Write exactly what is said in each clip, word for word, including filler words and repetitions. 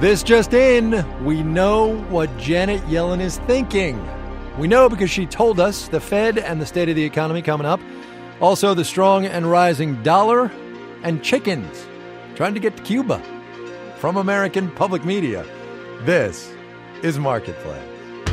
This just in, we know what Janet Yellen is thinking. We know because she told us the Fed and the state of the economy coming up. Also, the strong and rising dollar and chickens trying to get to Cuba. From American Public Media, this is Marketplace.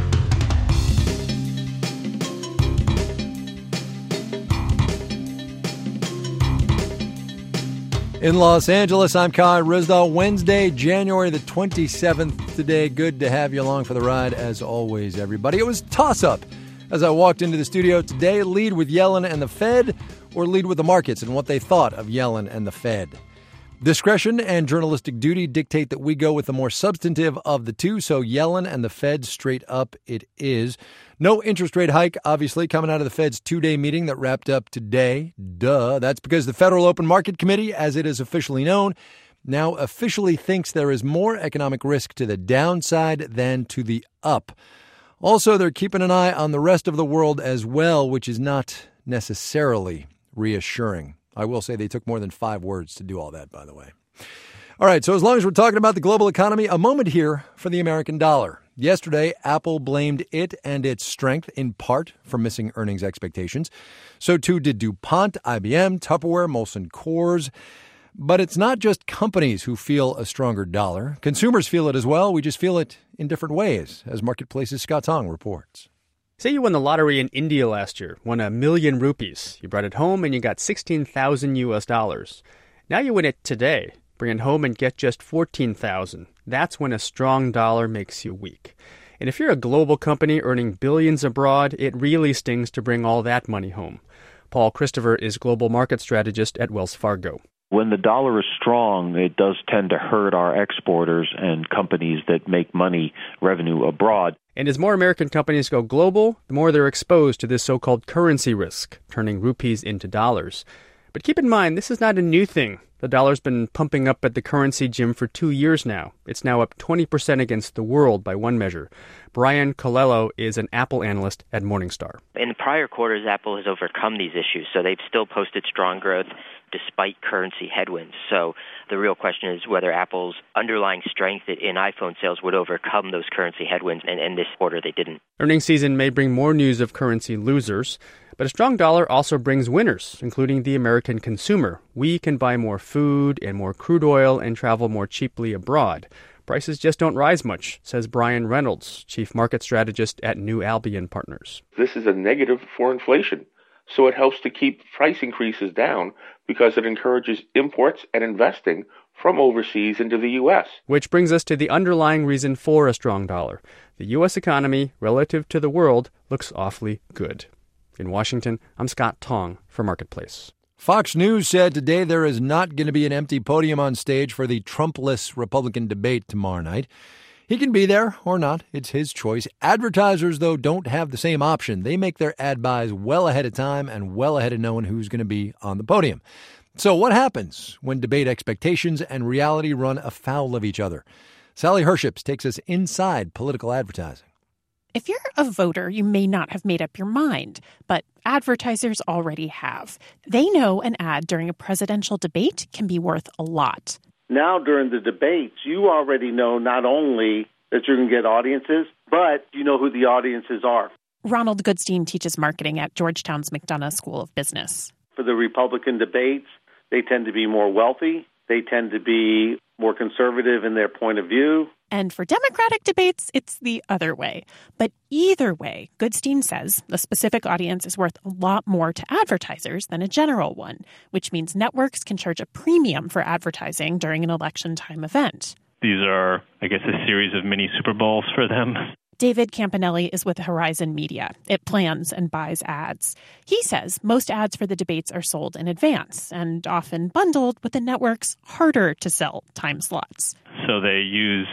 In Los Angeles, I'm Kai Ryssdal. Wednesday, January the twenty-seventh today. Good to have you along for the ride, as always, everybody. It was toss-up as I walked into the studio today. Lead with Yellen and the Fed, or lead with the markets and what they thought of Yellen and the Fed. Discretion and journalistic duty dictate that we go with the more substantive of the two, so Yellen and the Fed straight up it is. No interest rate hike, obviously, coming out of the Fed's two-day meeting that wrapped up today. Duh. That's because the Federal Open Market Committee, as it is officially known, now officially thinks there is more economic risk to the downside than to the up. Also, they're keeping an eye on the rest of the world as well, which is not necessarily reassuring. I will say they took more than five words to do all that, by the way. All right, so as long as we're talking about the global economy, a moment here for the American dollar. Yesterday, Apple blamed it and its strength in part for missing earnings expectations. So too did DuPont, I B M, Tupperware, Molson Coors. But it's not just companies who feel a stronger dollar. Consumers feel it as well. We just feel it in different ways, as Marketplace's Scott Tong reports. Say you won the lottery in India last year, won a million rupees. You brought it home and you got sixteen thousand U S dollars. Now you win it today. Bring it home and get just fourteen thousand. That's when a strong dollar makes you weak. And if you're a global company earning billions abroad, it really stings to bring all that money home. Paul Christopher is global market strategist at Wells Fargo. When the dollar is strong, it does tend to hurt our exporters and companies that make money, revenue abroad. And as more American companies go global, the more they're exposed to this so-called currency risk, turning rupees into dollars. But keep in mind, this is not a new thing. The dollar's been pumping up at the currency gym for two years now. It's now up twenty percent against the world by one measure. Brian Colello is an Apple analyst at Morningstar. In the prior quarters, Apple has overcome these issues, so they've still posted strong growth despite currency headwinds. So the real question is whether Apple's underlying strength in iPhone sales would overcome those currency headwinds, and in this quarter they didn't. Earnings season may bring more news of currency losers, but a strong dollar also brings winners, including the American consumer. We can buy more food and more crude oil and travel more cheaply abroad. Prices just don't rise much, says Brian Reynolds, chief market strategist at New Albion Partners. This is a negative for inflation, so it helps to keep price increases down because it encourages imports and investing from overseas into the U S. Which brings us to the underlying reason for a strong dollar. The U S economy, relative to the world, looks awfully good. In Washington, I'm Scott Tong for Marketplace. Fox News said today there is not going to be an empty podium on stage for the Trump-less Republican debate tomorrow night. He can be there or not. It's his choice. Advertisers, though, don't have the same option. They make their ad buys well ahead of time and well ahead of knowing who's going to be on the podium. So what happens when debate expectations and reality run afoul of each other? Sally Herships takes us inside political advertising. If you're a voter, you may not have made up your mind, but advertisers already have. They know an ad during a presidential debate can be worth a lot. Now, during the debates, you already know not only that you're going to get audiences, but you know who the audiences are. Ronald Goodstein teaches marketing at Georgetown's McDonough School of Business. For the Republican debates, they tend to be more wealthy. They tend to be more conservative in their point of view. And for Democratic debates, it's the other way. But either way, Goodstein says the specific audience is worth a lot more to advertisers than a general one, which means networks can charge a premium for advertising during an election time event. These are, I guess, a series of mini Super Bowls for them. David Campanelli is with Horizon Media. It plans and buys ads. He says most ads for the debates are sold in advance and often bundled with the network's harder-to-sell time slots. So they use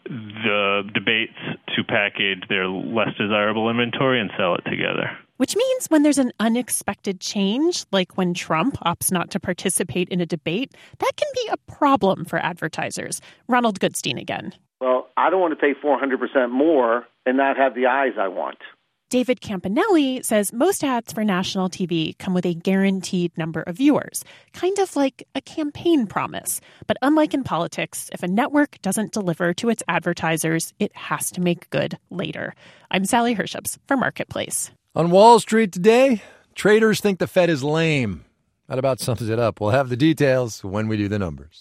the debates to package their less desirable inventory and sell it together. Which means when there's an unexpected change, like when Trump opts not to participate in a debate, that can be a problem for advertisers. Ronald Goodstein again. Well, I don't want to pay four hundred percent more and not have the eyes I want. David Campanelli says most ads for national T V come with a guaranteed number of viewers, kind of like a campaign promise. But unlike in politics, if a network doesn't deliver to its advertisers, it has to make good later. I'm Sally Herships for Marketplace. On Wall Street today, traders think the Fed is lame. That about sums it up. We'll have the details when we do the numbers.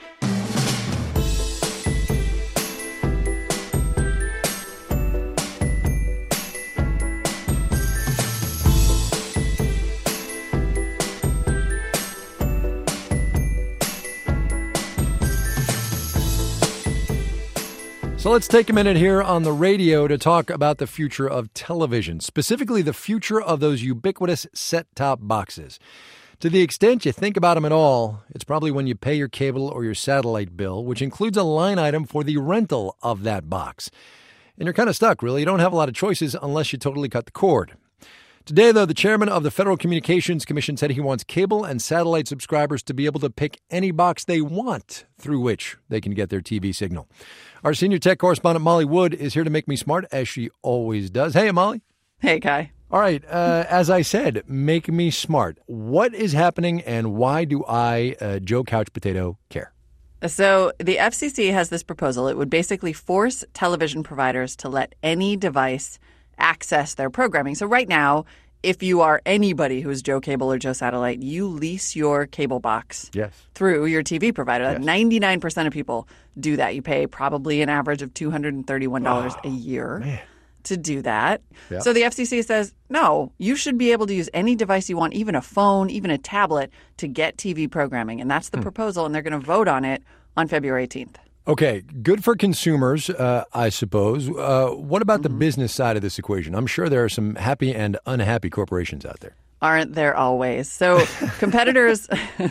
So let's take a minute here on the radio to talk about the future of television, specifically the future of those ubiquitous set-top boxes. To the extent you think about them at all, it's probably when you pay your cable or your satellite bill, which includes a line item for the rental of that box. And you're kind of stuck, really. You don't have a lot of choices unless you totally cut the cord. Today, though, the chairman of the Federal Communications Commission said he wants cable and satellite subscribers to be able to pick any box they want through which they can get their T V signal. Our senior tech correspondent, Molly Wood, is here to make me smart, as she always does. Hey, Molly. Hey, Kai. All right. Uh, as I said, make me smart. What is happening and why do I, uh, Joe Couch Potato, care? So the F C C has this proposal. It would basically force television providers to let any device access their programming. So right now, if you are anybody who is Joe Cable or Joe Satellite, you lease your cable box yes. through your T V provider. Yes. ninety-nine percent of people do that. You pay probably an average of two hundred thirty-one dollars oh, a year man. to do that. Yeah. So the F C C says, no, you should be able to use any device you want, even a phone, even a tablet, to get T V programming. And that's the hmm. proposal, and they're going to vote on it on February eighteenth. Okay, good for consumers, uh, I suppose. Uh, what about mm-hmm. the business side of this equation? I'm sure there are some happy and unhappy corporations out there. Aren't there always? So competitors,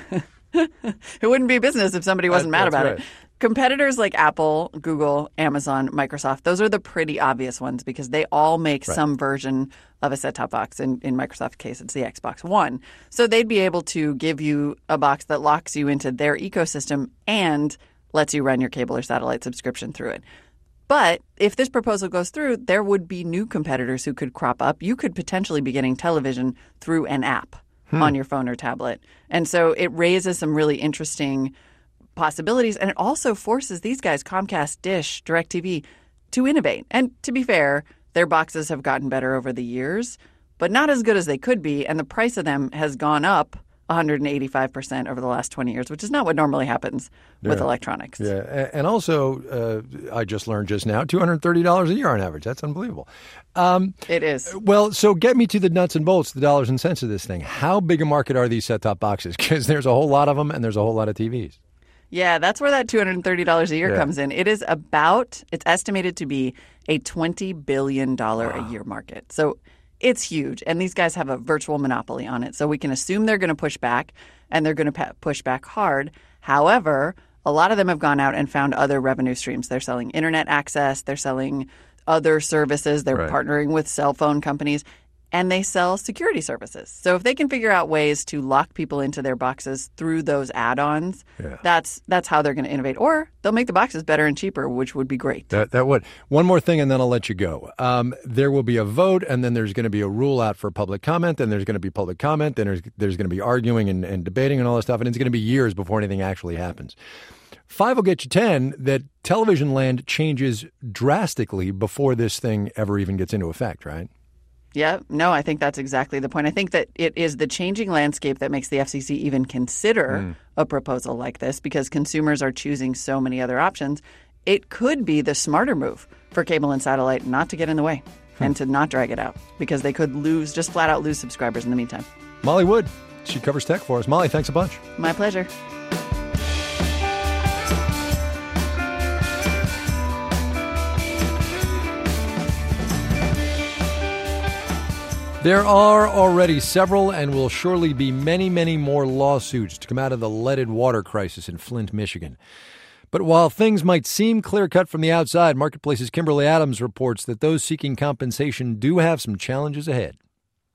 it wouldn't be business if somebody wasn't that, mad about right. it. Competitors like Apple, Google, Amazon, Microsoft, those are the pretty obvious ones because they all make right. some version of a set-top box. In, in Microsoft's case, it's the Xbox One. So they'd be able to give you a box that locks you into their ecosystem and lets you run your cable or satellite subscription through it. But if this proposal goes through, there would be new competitors who could crop up. You could potentially be getting television through an app hmm. on your phone or tablet. And so it raises some really interesting possibilities. And it also forces these guys, Comcast, Dish, DirecTV, to innovate. And to be fair, their boxes have gotten better over the years, but not as good as they could be. And the price of them has gone up one hundred eighty-five percent over the last twenty years, which is not what normally happens with yeah. electronics. Yeah, and also, uh, I just learned just now, two hundred thirty dollars a year on average. That's unbelievable. Um, it is. Well, so get me to the nuts and bolts, the dollars and cents of this thing. How big a market are these set-top boxes? Because there's a whole lot of them, and there's a whole lot of T Vs. Yeah, that's where that two hundred thirty dollars a year yeah. comes in. It is about, it's estimated to be a twenty billion dollars wow. a year market. So it's huge, and these guys have a virtual monopoly on it. So we can assume they're going to push back, and they're going to push back hard. However, a lot of them have gone out and found other revenue streams. They're selling internet access. They're selling other services. They're right. partnering with cell phone companies, and they sell security services. So if they can figure out ways to lock people into their boxes through those add-ons, yeah. that's that's how they're going to innovate. Or they'll make the boxes better and cheaper, which would be great. That that would. One more thing, and then I'll let you go. Um, there will be a vote, and then there's going to be a rule out for public comment, and there's going to be public comment, then there's, there's going to be arguing and, and debating and all this stuff, and it's going to be years before anything actually happens. Five will get you ten that television land changes drastically before this thing ever even gets into effect, right? Yeah, no, I think that's exactly the point. I think that it is the changing landscape that makes the F C C even consider mm. a proposal like this because consumers are choosing so many other options. It could be the smarter move for cable and satellite not to get in the way hmm. and to not drag it out because they could lose, just flat out lose subscribers in the meantime. Molly Wood, she covers tech for us. Molly, thanks a bunch. My pleasure. There are already several and will surely be many, many more lawsuits to come out of the leaded water crisis in Flint, Michigan. But while things might seem clear-cut from the outside, Marketplace's Kimberly Adams reports that those seeking compensation do have some challenges ahead.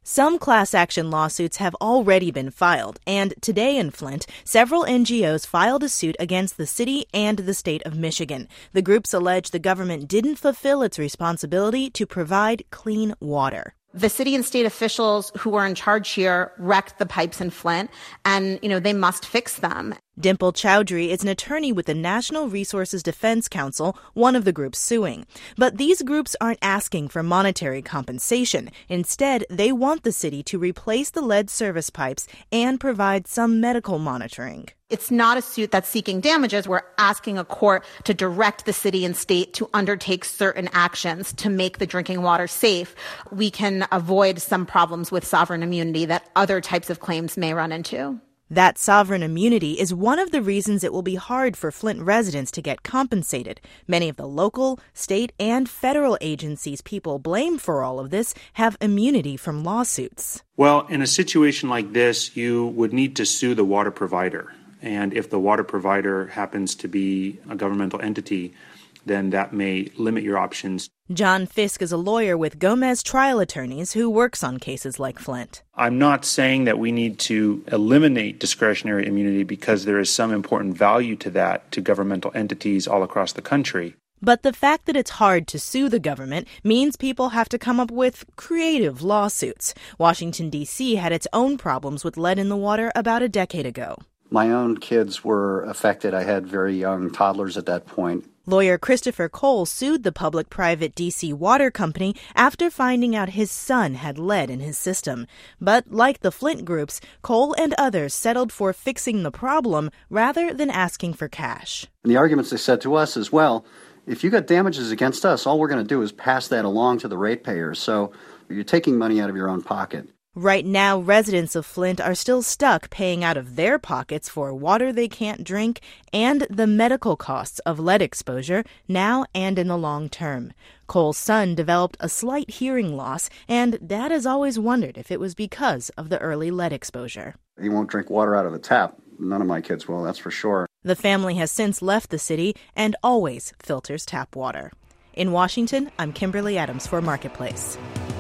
Some class action lawsuits have already been filed, and today in Flint, several N G Os filed a suit against the city and the state of Michigan. The groups allege the government didn't fulfill its responsibility to provide clean water. The city and state officials who are in charge here wrecked the pipes in Flint, and, you know, they must fix them. Dimple Chowdhury is an attorney with the National Resources Defense Council, one of the groups suing. But these groups aren't asking for monetary compensation. Instead, they want the city to replace the lead service pipes and provide some medical monitoring. It's not a suit that's seeking damages. We're asking a court to direct the city and state to undertake certain actions to make the drinking water safe. We can avoid some problems with sovereign immunity that other types of claims may run into. That sovereign immunity is one of the reasons it will be hard for Flint residents to get compensated. Many of the local, state, and federal agencies people blame for all of this have immunity from lawsuits. Well, in a situation like this, you would need to sue the water provider. And if the water provider happens to be a governmental entity, then that may limit your options. John Fisk is a lawyer with Gomez Trial Attorneys who works on cases like Flint. I'm not saying that we need to eliminate discretionary immunity because there is some important value to that to governmental entities all across the country. But the fact that it's hard to sue the government means people have to come up with creative lawsuits. Washington, D C had its own problems with lead in the water about a decade ago. My own kids were affected. I had very young toddlers at that point. Lawyer Christopher Cole sued the public-private D C water company after finding out his son had lead in his system. But like the Flint groups, Cole and others settled for fixing the problem rather than asking for cash. And the arguments they said to us is, well, if you got damages against us, all we're going to do is pass that along to the ratepayers. So you're taking money out of your own pocket. Right now, residents of Flint are still stuck paying out of their pockets for water they can't drink and the medical costs of lead exposure now and in the long term. Cole's son developed a slight hearing loss, and Dad has always wondered if it was because of the early lead exposure. He won't drink water out of the tap. None of my kids will, that's for sure. The family has since left the city and always filters tap water. In Washington, I'm Kimberly Adams for Marketplace.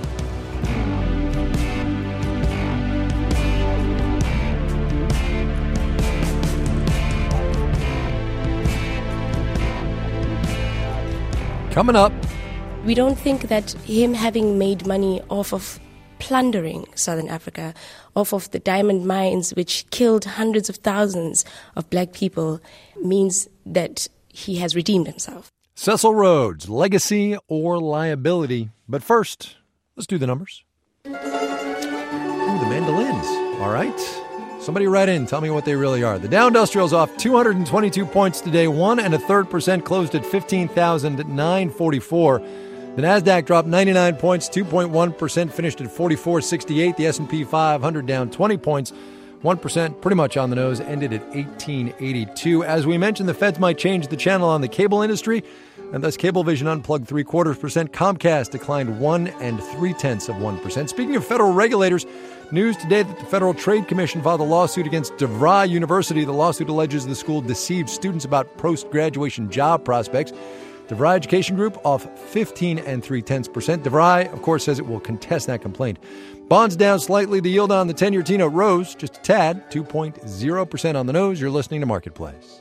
Coming up. We don't think that him having made money off of plundering Southern Africa, off of the diamond mines which killed hundreds of thousands of black people, means that he has redeemed himself. Cecil Rhodes, legacy or liability. But first, let's do the numbers. Ooh, the mandolins. All right. Somebody write in, tell me what they really are. The Dow Industrial's off two hundred twenty-two points today, one and a third percent, closed at fifteen thousand nine hundred forty-four. The Nasdaq dropped ninety-nine points, two point one percent, finished at forty-four sixty-eight. The S and P five hundred down twenty points, one percent, pretty much on the nose, ended at eighteen eighty-two. As we mentioned, the feds might change the channel on the cable industry, and thus Cablevision unplugged three quarters percent. Comcast declined one and three tenths of one percent. Speaking of federal regulators, news today that the Federal Trade Commission filed a lawsuit against DeVry University. The lawsuit alleges the school deceived students about post-graduation job prospects. DeVry Education Group off fifteen and three tenths percent. DeVry, of course, says it will contest that complaint. Bonds down slightly. The yield on the ten-year T-note rose just a tad, two point oh percent on the nose. You're listening to Marketplace.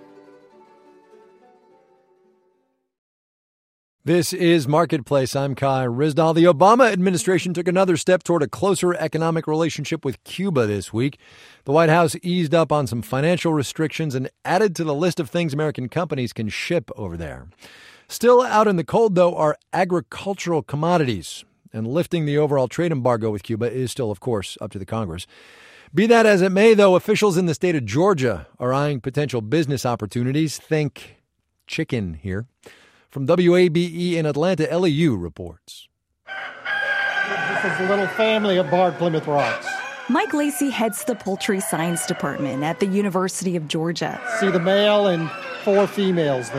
This is Marketplace. I'm Kai Ryssdal. The Obama administration took another step toward a closer economic relationship with Cuba this week. The White House eased up on some financial restrictions and added to the list of things American companies can ship over there. Still out in the cold, though, are agricultural commodities. And lifting the overall trade embargo with Cuba is still, of course, up to the Congress. Be that as it may, though, officials in the state of Georgia are eyeing potential business opportunities. Think chicken here. From W A B E in Atlanta, L E U reports. This is a little family of barred Plymouth Rocks. Mike Lacey heads the poultry science department at the University of Georgia. See the male and four females there.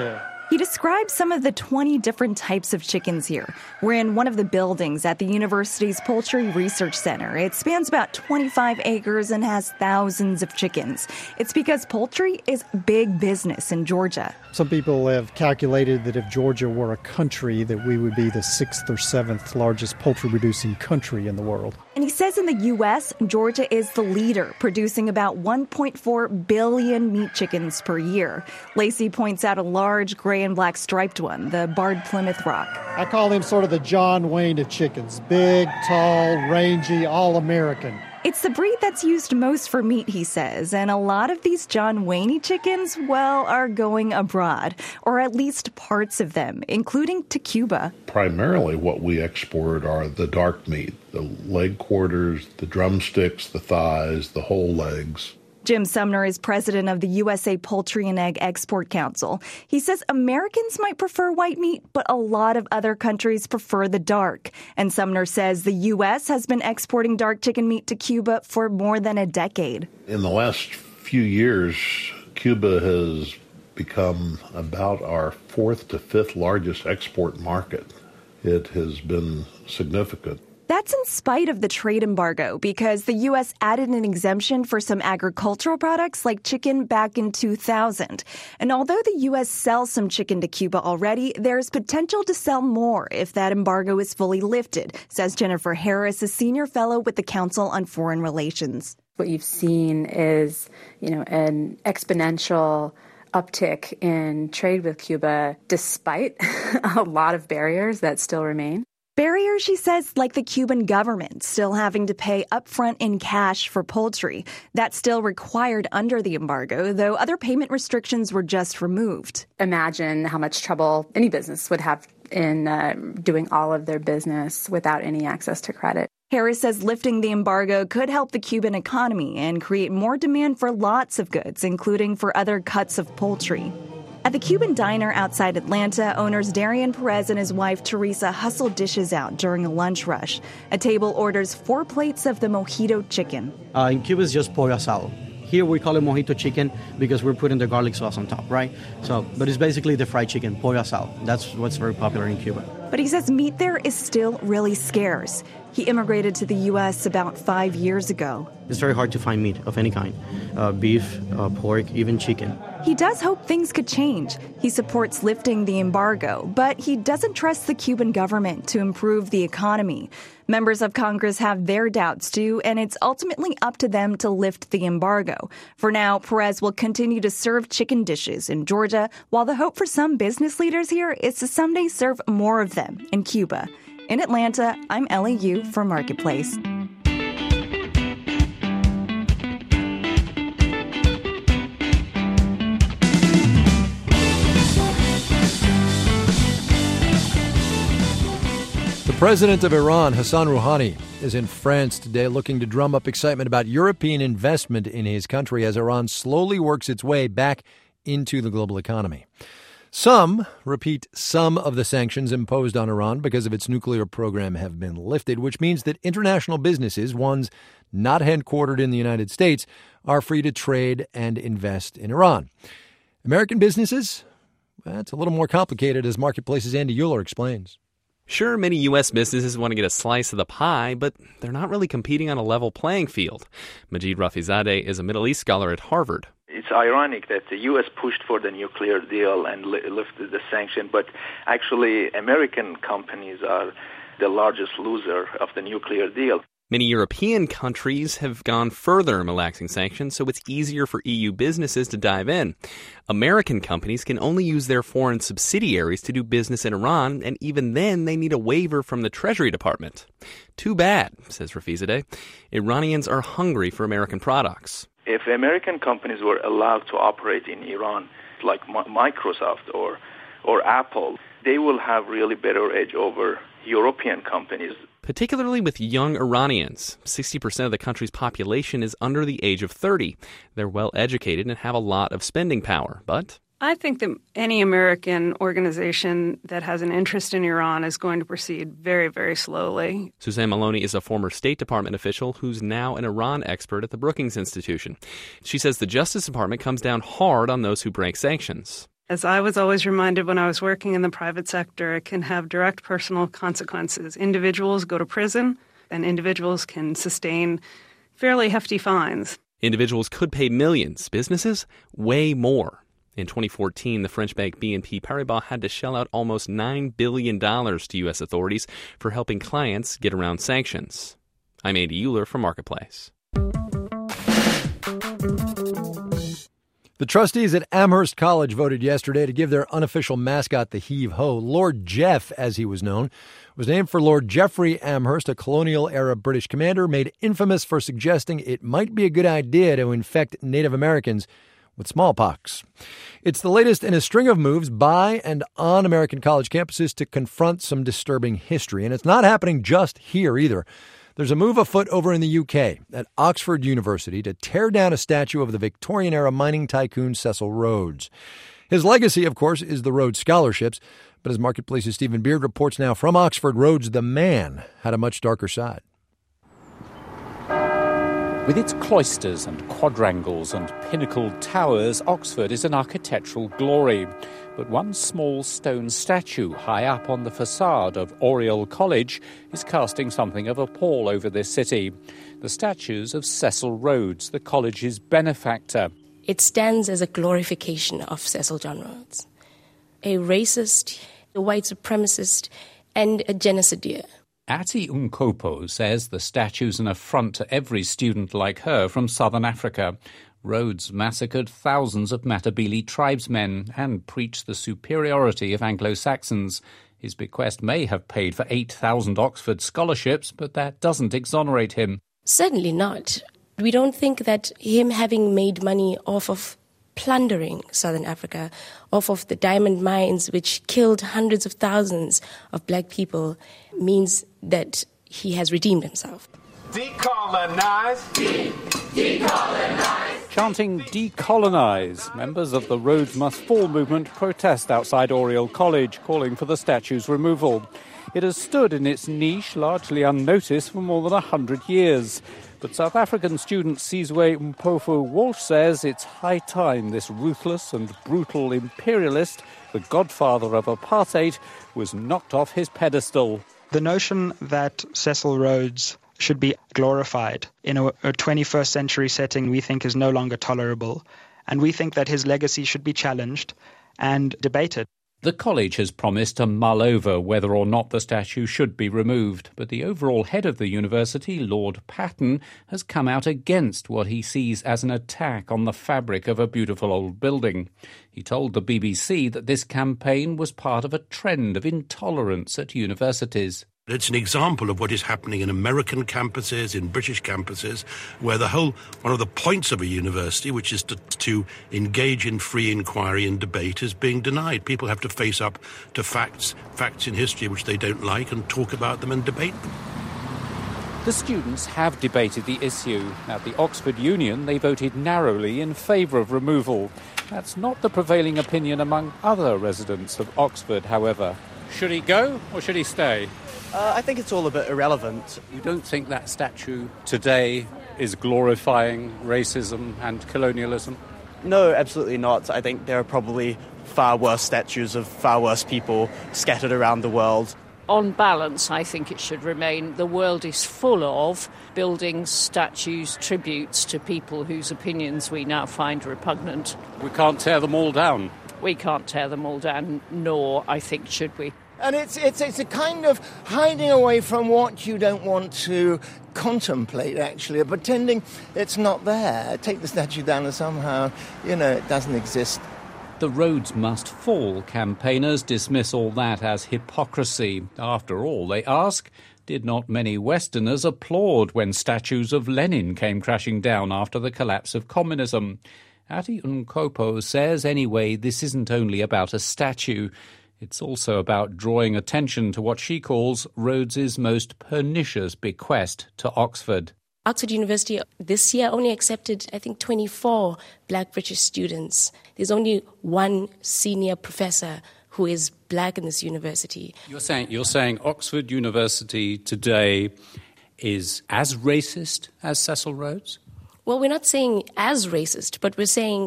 He describes some of the twenty different types of chickens here. We're in one of the buildings at the university's Poultry Research Center. It spans about twenty-five acres and has thousands of chickens. It's because poultry is big business in Georgia. Some people have calculated that if Georgia were a country, that we would be the sixth or seventh largest poultry-producing country in the world. And he says in the U S, Georgia is the leader, producing about one point four billion meat chickens per year. Lacey points out a large gray and black striped one, the Barred Plymouth Rock. I call him sort of the John Wayne of chickens. Big, tall, rangy, all-American. It's the breed that's used most for meat, he says, and a lot of these John Wayne chickens, well, are going abroad, or at least parts of them, including to Cuba. Primarily what we export are the dark meat, the leg quarters, the drumsticks, the thighs, the whole legs. Jim Sumner is president of the U S A Poultry and Egg Export Council. He says Americans might prefer white meat, but a lot of other countries prefer the dark. And Sumner says the U S has been exporting dark chicken meat to Cuba for more than a decade. In the last few years, Cuba has become about our fourth to fifth largest export market. It has been significant. That's in spite of the trade embargo, because the U S added an exemption for some agricultural products like chicken back in two thousand. And although the U S sells some chicken to Cuba already, there's potential to sell more if that embargo is fully lifted, says Jennifer Harris, a senior fellow with the Council on Foreign Relations. What you've seen is, you know, an exponential uptick in trade with Cuba, despite a lot of barriers that still remain. Barriers, she says, like the Cuban government still having to pay upfront in cash for poultry. That's still required under the embargo, though other payment restrictions were just removed. Imagine how much trouble any business would have in uh, doing all of their business without any access to credit. Harris says lifting the embargo could help the Cuban economy and create more demand for lots of goods, including for other cuts of poultry. At the Cuban diner outside Atlanta, owners Darian Perez and his wife Teresa hustle dishes out during a lunch rush. A table orders four plates of the mojito chicken. Uh, in Cuba, it's just pollo asado. Here we call it mojito chicken because we're putting the garlic sauce on top, right? So, but it's basically the fried chicken, pollo asado. That's what's very popular in Cuba. But he says meat there is still really scarce. He immigrated to the U S about five years ago. It's very hard to find meat of any kind, uh, beef, uh, pork, even chicken. He does hope things could change. He supports lifting the embargo, but he doesn't trust the Cuban government to improve the economy. Members of Congress have their doubts too, and it's ultimately up to them to lift the embargo. For now, Perez will continue to serve chicken dishes in Georgia, while the hope for some business leaders here is to someday serve more of them in Cuba. In Atlanta, I'm Ellie Yu for Marketplace. The president of Iran, Hassan Rouhani, is in France today looking to drum up excitement about European investment in his country as Iran slowly works its way back into the global economy. Some, repeat, some of the sanctions imposed on Iran because of its nuclear program have been lifted, which means that international businesses, ones not headquartered in the United States, are free to trade and invest in Iran. American businesses? Well, it's a little more complicated, as Marketplace's Andy Euler explains. Sure, many U S businesses want to get a slice of the pie, but they're not really competing on a level playing field. Majid Rafizadeh is a Middle East scholar at Harvard. It's ironic that the U S pushed for the nuclear deal and li- lifted the sanction, but actually American companies are the largest loser of the nuclear deal. Many European countries have gone further in relaxing sanctions, so it's easier for E U businesses to dive in. American companies can only use their foreign subsidiaries to do business in Iran, and even then they need a waiver from the Treasury Department. Too bad, says Rafizadeh. Iranians are hungry for American products. If American companies were allowed to operate in Iran, like Microsoft or or Apple, they will have really better edge over European companies. Particularly with young Iranians. sixty percent of the country's population is under the age of thirty. They're well educated and have a lot of spending power, but I think that any American organization that has an interest in Iran is going to proceed very, very slowly. Suzanne Maloney is a former State Department official who's now an Iran expert at the Brookings Institution. She says the Justice Department comes down hard on those who break sanctions. As I was always reminded when I was working in the private sector, it can have direct personal consequences. Individuals go to prison, and individuals can sustain fairly hefty fines. Individuals could pay millions. Businesses, way more. In twenty fourteen, the French bank B N P Paribas had to shell out almost nine billion dollars to U S authorities for helping clients get around sanctions. I'm Andy Euler from Marketplace. The trustees at Amherst College voted yesterday to give their unofficial mascot the heave-ho. Lord Jeff, as he was known, was named for Lord Geoffrey Amherst, a colonial-era British commander made infamous for suggesting it might be a good idea to infect Native Americans with smallpox. It's the latest in a string of moves by and on American college campuses to confront some disturbing history. And it's not happening just here either. There's a move afoot over in the U K at Oxford University to tear down a statue of the Victorian-era mining tycoon Cecil Rhodes. His legacy, of course, is the Rhodes Scholarships, but as Marketplace's Stephen Beard reports now from Oxford, Rhodes, the man, had a much darker side. With its cloisters and quadrangles and pinnacled towers, Oxford is an architectural glory. But one small stone statue high up on the facade of Oriel College is casting something of a pall over this city. The statues of Cecil Rhodes, the college's benefactor. It stands as a glorification of Cecil John Rhodes, a racist, a white supremacist, and a genocideer. Ati Unkopo says the statue's an affront to every student like her from southern Africa. Rhodes massacred thousands of Matabele tribesmen and preached the superiority of Anglo-Saxons. His bequest may have paid for eight thousand Oxford scholarships, but that doesn't exonerate him. Certainly not. We don't think that him having made money off of plundering southern Africa, off of the diamond mines which killed hundreds of thousands of black people, means that he has redeemed himself. Decolonize! De- decolonize! Chanting decolonize, members of the Rhodes Must Fall movement protest outside Oriel College, calling for the statue's removal. It has stood in its niche, largely unnoticed, for more than a hundred years. But South African student Sizwe Mpofu Walsh says it's high time this ruthless and brutal imperialist, the godfather of apartheid, was knocked off his pedestal. The notion that Cecil Rhodes should be glorified in a, a twenty-first century setting we think is no longer tolerable, and we think that his legacy should be challenged and debated. The college has promised to mull over whether or not the statue should be removed, but the overall head of the university, Lord Patton, has come out against what he sees as an attack on the fabric of a beautiful old building. He told the B B C that this campaign was part of a trend of intolerance at universities. It's an example of what is happening in American campuses, in British campuses, where the whole, one of the points of a university, which is to, to engage in free inquiry and debate, is being denied. People have to face up to facts, facts in history which they don't like, and talk about them and debate them. The students have debated the issue. At the Oxford Union, they voted narrowly in favour of removal. That's not the prevailing opinion among other residents of Oxford, however. Should he go or should he stay? Uh, I think it's all a bit irrelevant. You don't think that statue today is glorifying racism and colonialism? No, absolutely not. I think there are probably far worse statues of far worse people scattered around the world. On balance, I think it should remain. The world is full of buildings, statues, tributes to people whose opinions we now find repugnant. We can't tear them all down. We can't tear them all down, nor, I think, should we. And it's it's it's a kind of hiding away from what you don't want to contemplate, actually, or pretending it's not there. Take the statue down and somehow, you know, it doesn't exist. The Rhodes Must Fall campaigners dismiss all that as hypocrisy. After all, they ask, did not many Westerners applaud when statues of Lenin came crashing down after the collapse of communism? Ati Unkopo says, anyway, this isn't only about a statue. It's also about drawing attention to what she calls Rhodes's most pernicious bequest to Oxford. Oxford University this year only accepted, I think, twenty-four black British students. There's only one senior professor who is black in this university. You're saying you're saying Oxford University today is as racist as Cecil Rhodes? Well, we're not saying as racist, but we're saying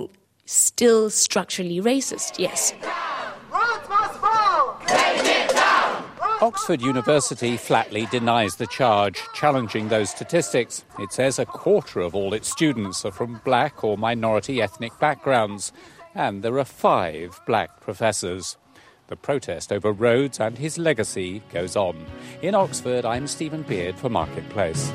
still structurally racist, yes. Rhodes must fall! Take it down! Oxford University flatly denies the charge, challenging those statistics. It says a quarter of all its students are from black or minority ethnic backgrounds, and there are five black professors. The protest over Rhodes and his legacy goes on. In Oxford, I'm Stephen Beard for Marketplace.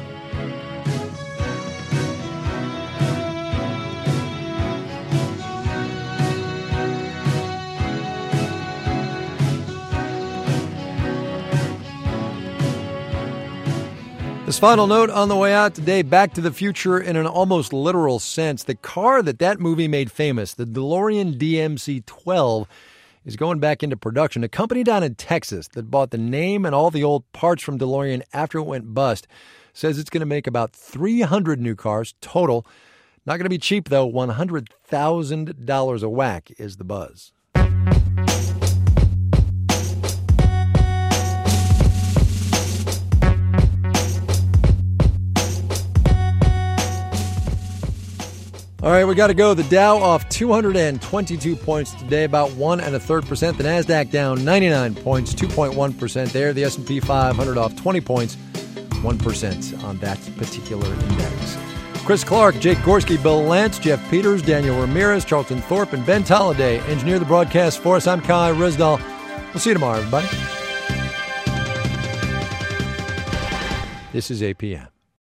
This final note on the way out today, Back to the Future in an almost literal sense. The car that that movie made famous, the DeLorean D M C twelve, is going back into production. A company down in Texas that bought the name and all the old parts from DeLorean after it went bust says it's going to make about three hundred new cars total. Not going to be cheap, though. one hundred thousand dollars a whack is the buzz. All right, we got to go. The Dow off two hundred twenty-two points today, about one and a third percent. The Nasdaq down ninety-nine points, two point one percent there. The S and P five hundred off twenty points, one percent on that particular index. Chris Clark, Jake Gorski, Bill Lance, Jeff Peters, Daniel Ramirez, Charlton Thorpe, and Ben Tolliday engineer the broadcast for us. I'm Kai Risdall. We'll see you tomorrow, everybody. This is A P M.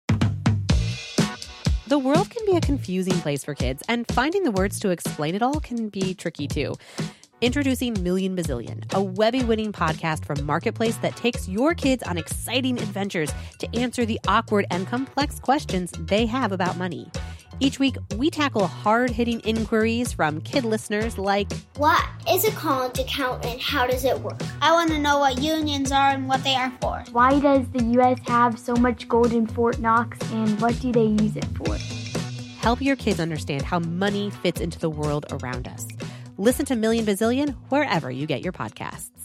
The world can be a confusing place for kids, and finding the words to explain it all can be tricky, too. Introducing Million Bazillion, a Webby-winning podcast from Marketplace that takes your kids on exciting adventures to answer the awkward and complex questions they have about money. Each week, we tackle hard-hitting inquiries from kid listeners like, what is a college account and how does it work? I want to know what unions are and what they are for. Why does the U S have so much gold in Fort Knox and what do they use it for? Help your kids understand how money fits into the world around us. Listen to Million Bazillion wherever you get your podcasts.